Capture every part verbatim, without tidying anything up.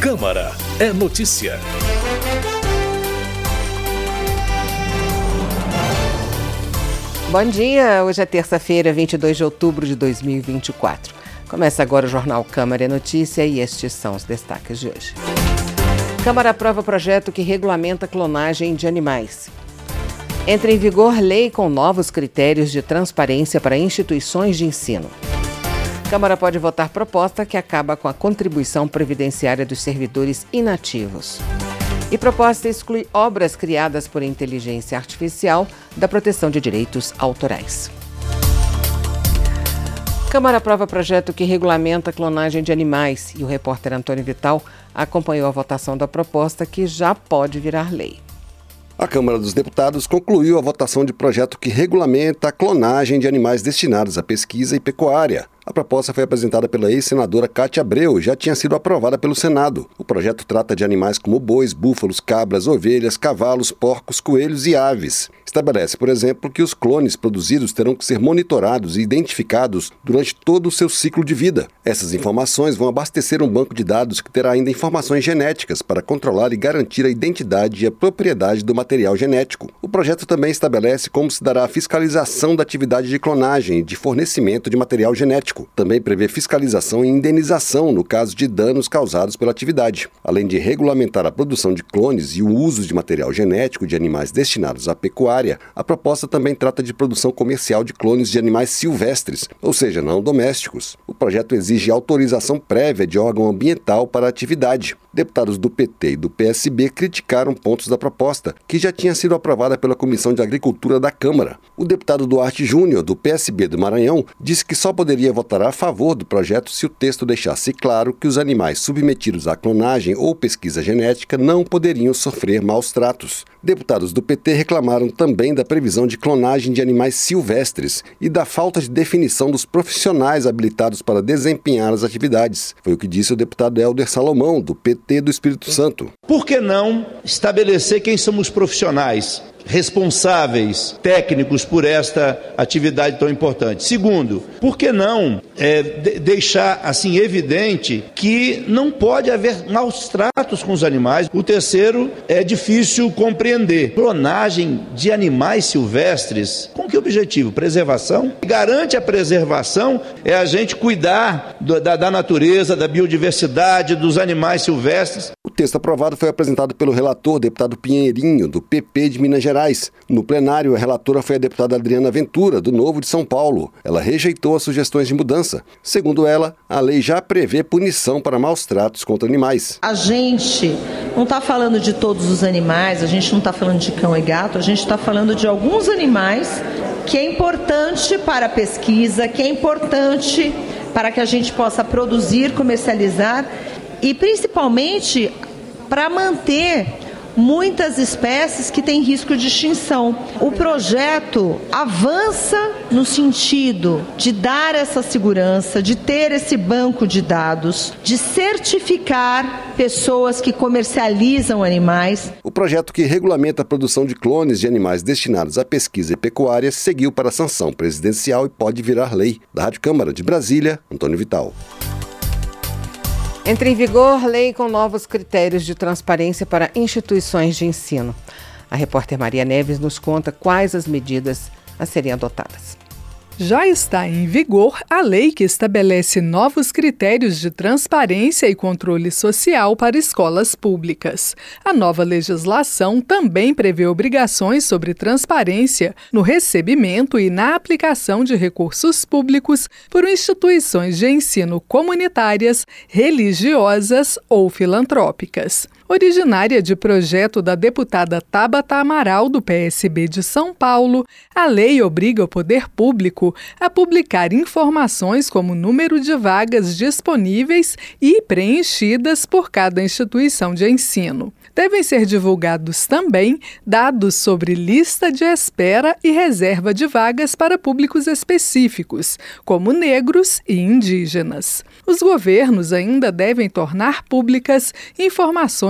Câmara é notícia. Bom dia, hoje é terça-feira, vinte e dois de outubro de dois mil e vinte e quatro. Começa agora o Jornal Câmara é Notícia e estes são os destaques de hoje. Câmara aprova projeto que regulamenta a clonagem de animais. Entra em vigor lei com novos critérios de transparência para instituições de ensino. Câmara pode votar proposta que acaba com a contribuição previdenciária dos servidores inativos. E proposta exclui obras criadas por inteligência artificial da proteção de direitos autorais. Câmara aprova projeto que regulamenta a clonagem de animais e o repórter Antônio Vital acompanhou a votação da proposta que já pode virar lei. A Câmara dos Deputados concluiu a votação de projeto que regulamenta a clonagem de animais destinados à pesquisa e pecuária. A proposta foi apresentada pela ex-senadora Cátia Abreu e já tinha sido aprovada pelo Senado. O projeto trata de animais como bois, búfalos, cabras, ovelhas, cavalos, porcos, coelhos e aves. Estabelece, por exemplo, que os clones produzidos terão que ser monitorados e identificados durante todo o seu ciclo de vida. Essas informações vão abastecer um banco de dados que terá ainda informações genéticas para controlar e garantir a identidade e a propriedade do material genético. O projeto também estabelece como se dará a fiscalização da atividade de clonagem e de fornecimento de material genético. Também prevê fiscalização e indenização no caso de danos causados pela atividade. Além de regulamentar a produção de clones e o uso de material genético de animais destinados à pecuária, a proposta também trata de produção comercial de clones de animais silvestres, ou seja, não domésticos. O projeto exige autorização prévia de órgão ambiental para a atividade. Deputados do P T e do P S B criticaram pontos da proposta, que já tinha sido aprovada pela Comissão de Agricultura da Câmara. O deputado Duarte Júnior, do P S B do Maranhão, disse que só poderia votar a favor do projeto se o texto deixasse claro que os animais submetidos à clonagem ou pesquisa genética não poderiam sofrer maus tratos. Deputados do P T reclamaram também da previsão de clonagem de animais silvestres e da falta de definição dos profissionais habilitados para desempenhar as atividades. Foi o que disse o deputado Helder Salomão, do P T do Espírito Santo. Por que não estabelecer quem são os profissionais responsáveis, técnicos por esta atividade tão importante? Segundo, por que não é, de- deixar assim evidente que não pode haver maus tratos com os animais? O terceiro, é difícil compreender. Clonagem de animais silvestres, com que objetivo? Preservação? Garante a preservação é a gente cuidar do, da, da natureza, da biodiversidade, dos animais silvestres. O texto aprovado foi apresentado pelo relator, deputado Pinheirinho, do P P de Minas Gerais. No plenário, a relatora foi a deputada Adriana Ventura, do Novo de São Paulo. Ela rejeitou as sugestões de mudança. Segundo ela, a lei já prevê punição para maus tratos contra animais. A gente não está falando de todos os animais, a gente não está falando de cão e gato, a gente está falando de alguns animais que é importante para a pesquisa, que é importante para que a gente possa produzir, comercializar e principalmente para manter muitas espécies que têm risco de extinção. O projeto avança no sentido de dar essa segurança, de ter esse banco de dados, de certificar pessoas que comercializam animais. O projeto que regulamenta a produção de clones de animais destinados à pesquisa e pecuária seguiu para a sanção presidencial e pode virar lei. Da Rádio Câmara de Brasília, Antônio Vital. Entra em vigor lei com novos critérios de transparência para instituições de ensino. A repórter Maria Neves nos conta quais as medidas a serem adotadas. Já está em vigor a lei que estabelece novos critérios de transparência e controle social para escolas públicas. A nova legislação também prevê obrigações sobre transparência no recebimento e na aplicação de recursos públicos por instituições de ensino comunitárias, religiosas ou filantrópicas. Originária de projeto da deputada Tabata Amaral, do P S B de São Paulo, a lei obriga o poder público a publicar informações como número de vagas disponíveis e preenchidas por cada instituição de ensino. Devem ser divulgados também dados sobre lista de espera e reserva de vagas para públicos específicos, como negros e indígenas. Os governos ainda devem tornar públicas informações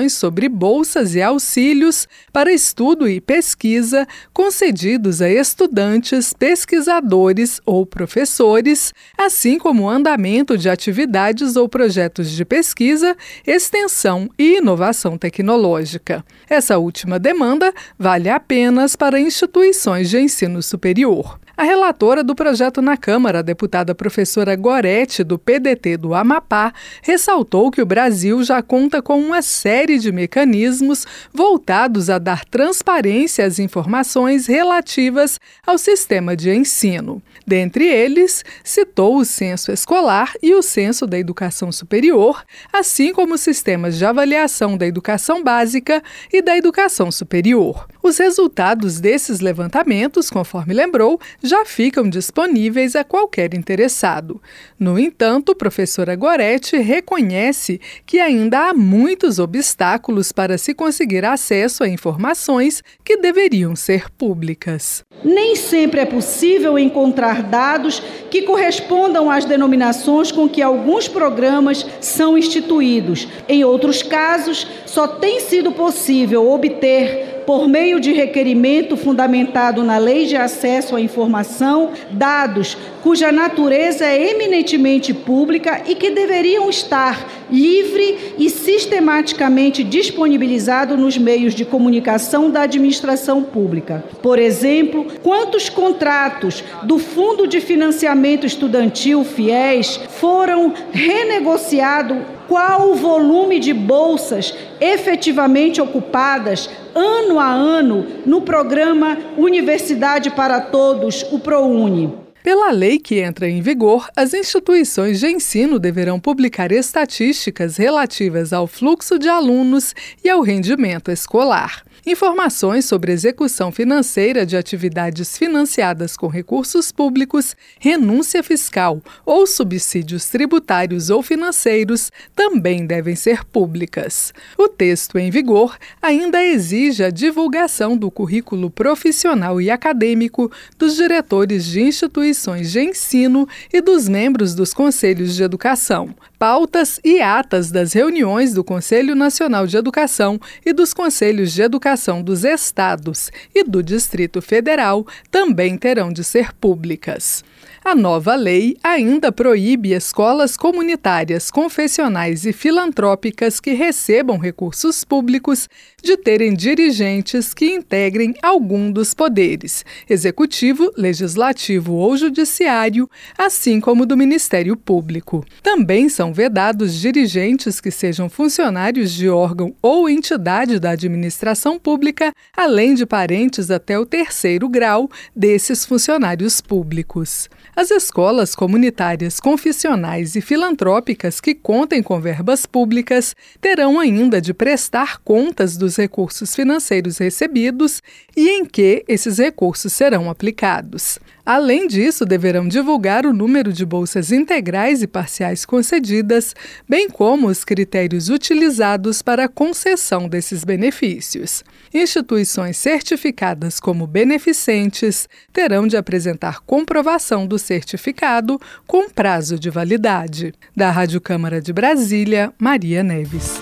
informações sobre bolsas e auxílios para estudo e pesquisa concedidos a estudantes, pesquisadores ou professores, assim como o andamento de atividades ou projetos de pesquisa, extensão e inovação tecnológica. Essa última demanda vale apenas para instituições de ensino superior. A relatora do projeto na Câmara, a deputada professora Gorete, do P D T do Amapá, ressaltou que o Brasil já conta com uma série de mecanismos voltados a dar transparência às informações relativas ao sistema de ensino. Dentre eles, citou o Censo Escolar e o Censo da Educação Superior, assim como os sistemas de avaliação da educação básica e da educação superior. Os resultados desses levantamentos, conforme lembrou, já ficam disponíveis a qualquer interessado. No entanto, professora Gorete reconhece que ainda há muitos obstáculos para se conseguir acesso a informações que deveriam ser públicas. Nem sempre é possível encontrar dados que correspondam às denominações com que alguns programas são instituídos. Em outros casos, só tem sido possível obter, por meio de requerimento fundamentado na Lei de Acesso à Informação, dados cuja natureza é eminentemente pública e que deveriam estar livre e sistematicamente disponibilizado nos meios de comunicação da administração pública. Por exemplo, quantos contratos do Fundo de Financiamento Estudantil, FIES, foram renegociados? Qual o volume de bolsas efetivamente ocupadas ano a ano no programa Universidade para Todos, o ProUni? Pela lei que entra em vigor, as instituições de ensino deverão publicar estatísticas relativas ao fluxo de alunos e ao rendimento escolar. Informações sobre execução financeira de atividades financiadas com recursos públicos, renúncia fiscal ou subsídios tributários ou financeiros também devem ser públicas. O texto em vigor ainda exige a divulgação do currículo profissional e acadêmico dos diretores de instituições de ensino e dos membros dos conselhos de educação, pautas e atas das reuniões do Conselho Nacional de Educação e dos Conselhos de Educação dos Estados e do Distrito Federal também terão de ser públicas. A nova lei ainda proíbe escolas comunitárias, confessionais e filantrópicas que recebam recursos públicos de terem dirigentes que integrem algum dos poderes, executivo, legislativo ou judiciário, assim como do Ministério Público. Também são vedados dirigentes que sejam funcionários de órgão ou entidade da administração pública, além de parentes até o terceiro grau desses funcionários públicos. As escolas comunitárias, confessionais e filantrópicas que contem com verbas públicas terão ainda de prestar contas dos recursos financeiros recebidos e em que esses recursos serão aplicados. Além disso, deverão divulgar o número de bolsas integrais e parciais concedidas, bem como os critérios utilizados para a concessão desses benefícios. Instituições certificadas como beneficentes terão de apresentar comprovação do certificado com prazo de validade. Da Rádio Câmara de Brasília, Maria Neves.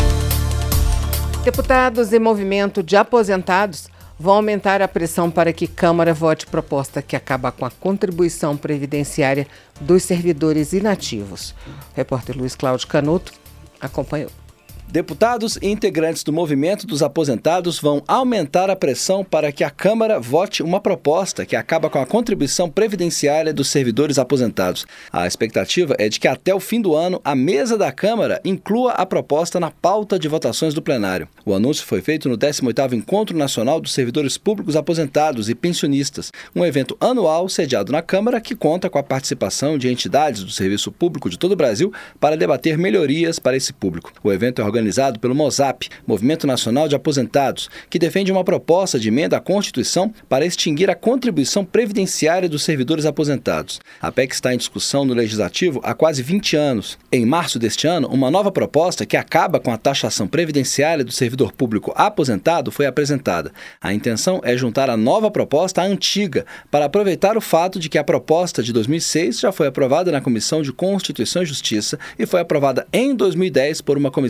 Deputados e movimento de aposentados vão aumentar a pressão para que Câmara vote proposta que acaba com a contribuição previdenciária dos servidores inativos. O repórter Luiz Cláudio Canuto acompanhou. Deputados e integrantes do movimento dos aposentados vão aumentar a pressão para que a Câmara vote uma proposta que acaba com a contribuição previdenciária dos servidores aposentados. A expectativa é de que até o fim do ano a mesa da Câmara inclua a proposta na pauta de votações do plenário. O anúncio foi feito no décimo oitavo Encontro Nacional dos Servidores Públicos Aposentados e Pensionistas, um evento anual sediado na Câmara que conta com a participação de entidades do serviço público de todo o Brasil para debater melhorias para esse público. O evento é organizado organizado pelo MOSAP, Movimento Nacional de Aposentados, que defende uma proposta de emenda à Constituição para extinguir a contribuição previdenciária dos servidores aposentados. A P E C está em discussão no Legislativo há quase vinte anos. Em março deste ano, uma nova proposta que acaba com a taxação previdenciária do servidor público aposentado foi apresentada. A intenção é juntar a nova proposta à antiga, para aproveitar o fato de que a proposta de dois mil e seis já foi aprovada na Comissão de Constituição e Justiça e foi aprovada em dois mil e dez por uma comissão especial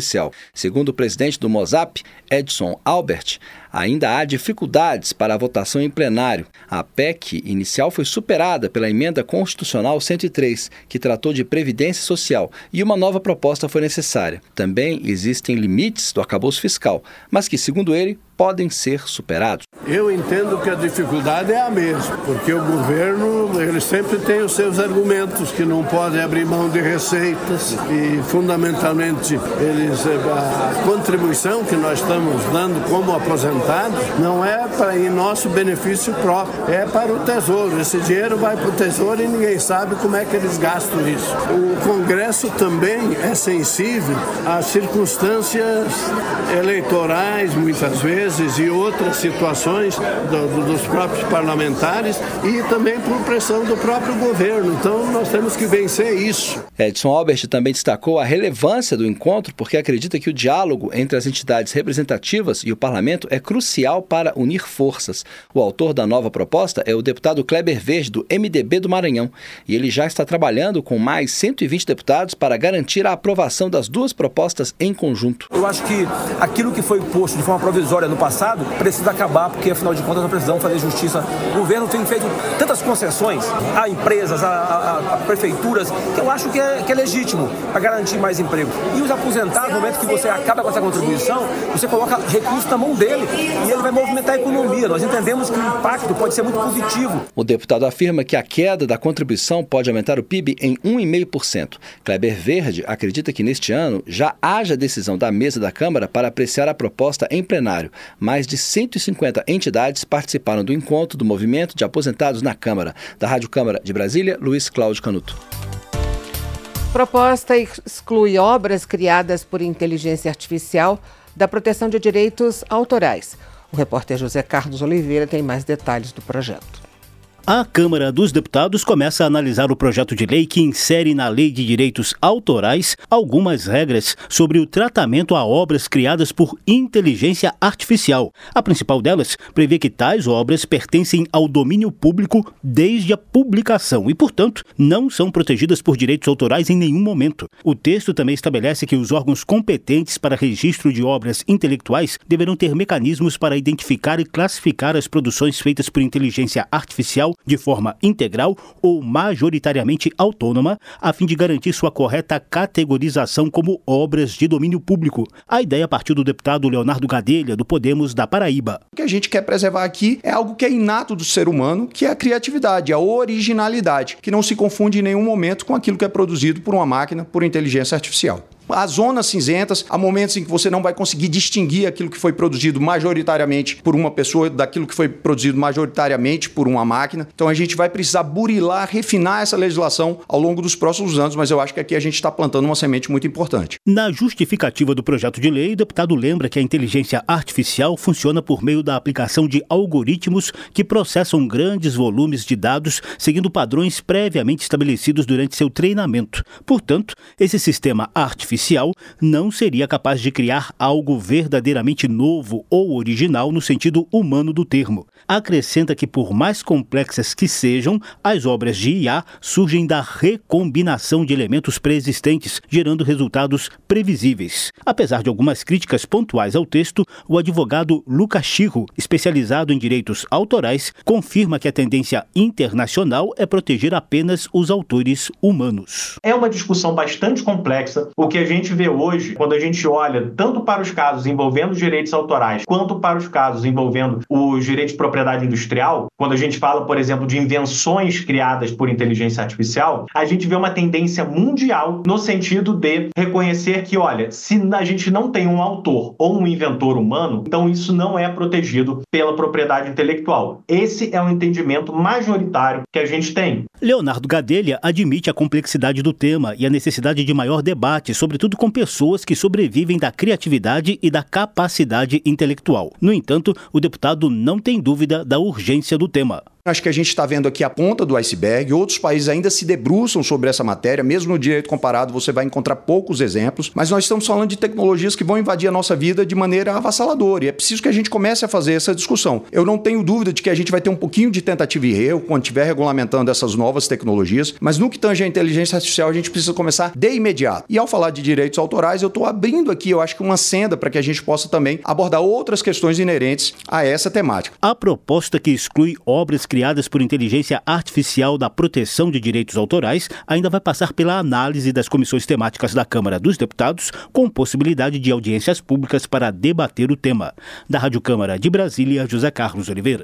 artificial. Segundo o presidente do Mosap, Edson Albert, ainda há dificuldades para a votação em plenário. A P E C inicial foi superada pela Emenda Constitucional cento e três, que tratou de previdência social, e uma nova proposta foi necessária. Também existem limites do arcabouço fiscal, mas que, segundo ele, podem ser superados. Eu entendo que a dificuldade é a mesma, porque o governo ele sempre tem os seus argumentos, que não pode abrir mão de receitas e, fundamentalmente, eles, a contribuição que nós estamos dando como aposentados não é para em nosso benefício próprio, é para o Tesouro. Esse dinheiro vai para o Tesouro e ninguém sabe como é que eles gastam isso. O Congresso também é sensível às circunstâncias eleitorais, muitas vezes, e outras situações do, do, dos próprios parlamentares e também por pressão do próprio governo. Então, nós temos que vencer isso. Edson Albert também destacou a relevância do encontro porque acredita que o diálogo entre as entidades representativas e o parlamento é crucial para unir forças. O autor da nova proposta é o deputado Kleber Verde, do M D B do Maranhão, e ele já está trabalhando com mais cento e vinte deputados para garantir a aprovação das duas propostas em conjunto. Eu acho que aquilo que foi posto de forma provisória no passado precisa acabar, porque afinal de contas nós precisamos fazer justiça. O governo tem feito tantas concessões a empresas, a, a, a prefeituras, que eu acho que é, que é legítimo para garantir mais emprego. E os aposentados, no momento que você acaba com essa contribuição, você coloca recursos na mão dele e ele vai movimentar a economia. Nós entendemos que o impacto pode ser muito positivo. O deputado afirma que a queda da contribuição pode aumentar o P I B em um vírgula cinco por cento. Kleber Verde acredita que neste ano já haja decisão da mesa da Câmara para apreciar a proposta em plenário. Mais de cento e cinquenta entidades participaram do encontro do movimento de aposentados na Câmara. Da Rádio Câmara de Brasília, Luiz Cláudio Canuto. Proposta exclui obras criadas por inteligência artificial da proteção de direitos autorais. O repórter José Carlos Oliveira tem mais detalhes do projeto. A Câmara dos Deputados começa a analisar o projeto de lei que insere na Lei de Direitos Autorais algumas regras sobre o tratamento a obras criadas por inteligência artificial. A principal delas prevê que tais obras pertencem ao domínio público desde a publicação e, portanto, não são protegidas por direitos autorais em nenhum momento. O texto também estabelece que os órgãos competentes para registro de obras intelectuais deverão ter mecanismos para identificar e classificar as produções feitas por inteligência artificial de forma integral ou majoritariamente autônoma, a fim de garantir sua correta categorização como obras de domínio público. A ideia partiu do deputado Leonardo Gadelha, do Podemos da Paraíba. O que a gente quer preservar aqui é algo que é inato do ser humano, que é a criatividade, a originalidade, que não se confunde em nenhum momento com aquilo que é produzido por uma máquina, por inteligência artificial. Há zonas cinzentas, há momentos em que você não vai conseguir distinguir aquilo que foi produzido majoritariamente por uma pessoa daquilo que foi produzido majoritariamente por uma máquina. Então a gente vai precisar burilar, refinar essa legislação ao longo dos próximos anos, mas eu acho que aqui a gente está plantando uma semente muito importante. Na justificativa do projeto de lei, o deputado lembra que a inteligência artificial funciona por meio da aplicação de algoritmos que processam grandes volumes de dados seguindo padrões previamente estabelecidos durante seu treinamento. Portanto, esse sistema artificial não seria capaz de criar algo verdadeiramente novo ou original no sentido humano do termo. Acrescenta que, por mais complexas que sejam, as obras de I A surgem da recombinação de elementos pré-existentes, gerando resultados previsíveis. Apesar de algumas críticas pontuais ao texto, o advogado Lucas Chirro, especializado em direitos autorais, confirma que a tendência internacional é proteger apenas os autores humanos. É uma discussão bastante complexa. O que a gente vê hoje, quando a gente olha tanto para os casos envolvendo os direitos autorais, quanto para os casos envolvendo os direitos de propriedade industrial, quando a gente fala, por exemplo, de invenções criadas por inteligência artificial, a gente vê uma tendência mundial no sentido de reconhecer que, olha, se a gente não tem um autor ou um inventor humano, então isso não é protegido pela propriedade intelectual. Esse é o entendimento majoritário que a gente tem. Leonardo Gadelha admite a complexidade do tema e a necessidade de maior debate, sobretudo com pessoas que sobrevivem da criatividade e da capacidade intelectual. No entanto, o deputado não tem dúvida da urgência do tema. Acho que a gente está vendo aqui a ponta do iceberg. Outros países ainda se debruçam sobre essa matéria. Mesmo no direito comparado, você vai encontrar poucos exemplos. Mas nós estamos falando de tecnologias que vão invadir a nossa vida de maneira avassaladora. E é preciso que a gente comece a fazer essa discussão. Eu não tenho dúvida de que a gente vai ter um pouquinho de tentativa e erro quando estiver regulamentando essas novas tecnologias. Mas no que tange a inteligência artificial, a gente precisa começar de imediato. E ao falar de direitos autorais, eu estou abrindo aqui, eu acho que uma senda para que a gente possa também abordar outras questões inerentes a essa temática. A proposta que exclui obras criadas criadas por inteligência artificial da proteção de direitos autorais ainda vai passar pela análise das comissões temáticas da Câmara dos Deputados, com possibilidade de audiências públicas para debater o tema. Da Rádio Câmara de Brasília, José Carlos Oliveira.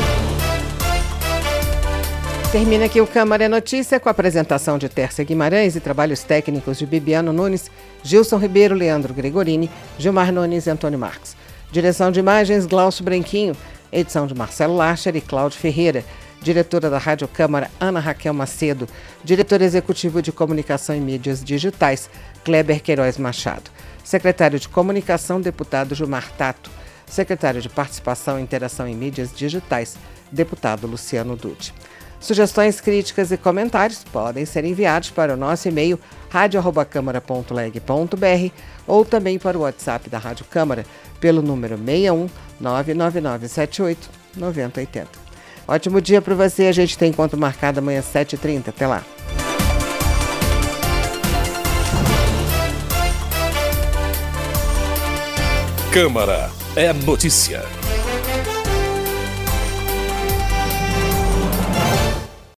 Termina aqui o Câmara é Notícia com a apresentação de Tércia Guimarães e trabalhos técnicos de Bibiano Nunes, Gilson Ribeiro, Leandro Gregorini, Gilmar Nunes e Antônio Marques. Direção de imagens, Glaucio Branquinho. Edição de Marcelo Larcher e Cláudio Ferreira. Diretora da Rádio Câmara, Ana Raquel Macedo. Diretor executivo de Comunicação e Mídias Digitais, Kleber Queiroz Machado. Secretário de Comunicação, deputado Gilmar Tato. Secretário de Participação e Interação em Mídias Digitais, deputado Luciano Dutti. Sugestões, críticas e comentários podem ser enviados para o nosso e-mail rádio arroba câmara ponto leg ponto br ou também para o WhatsApp da Rádio Câmara pelo número seis um nove nove nove sete oito nove zero oito zero. Ótimo dia para você, a gente tem encontro marcado amanhã às sete e trinta. Até lá. Câmara é Notícia.